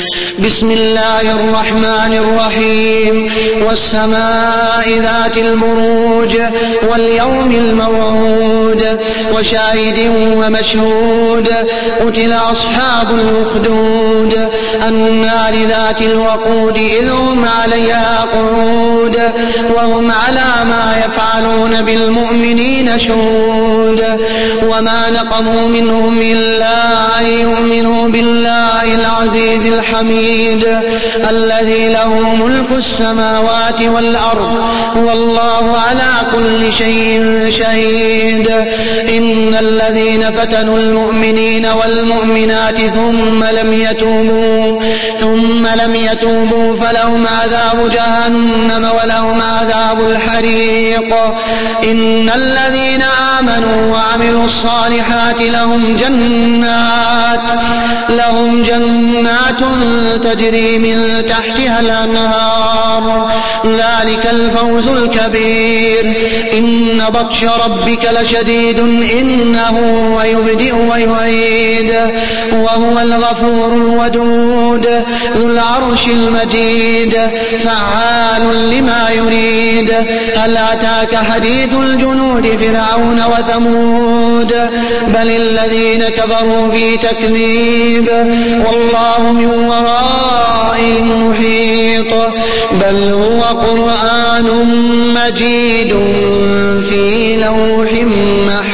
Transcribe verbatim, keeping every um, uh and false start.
بسم الله الرحمن الرحيم والسماء ذات البروج واليوم الموعود وشاهد ومشهود قتل أصحاب الأخدود النار ذات الوقود إذ هم عليها قعود وهم على ما يفعلون بالمؤمنين شهود وما نقموا منهم إلا أن يؤمنوا بالله العزيز الحميد الذي له ملك السماوات والأرض والله على كل شيء شهيد إن الذين فتنوا المؤمنين والمؤمنات ثم لم يتوبوا ثم لم يتوبوا فلهم عذاب جهنم ولهم عذاب الحريق إن الذين آمنوا وعملوا الصالحات لهم جنات لهم جنات تجري من تحتها الأنهار ذلك الفوز الكبير إن بطش ربك لشديد إنه هو يبدئ ويعيد وهو الغفور الودود ذو العرش المجيد فعال لما يريد هل أتاك حديث الجنود فرعون وثمود بل الذين كفروا في تكذيب والله من ورائهم محيط بل هو قرآن مجيد في لوح محفوظ.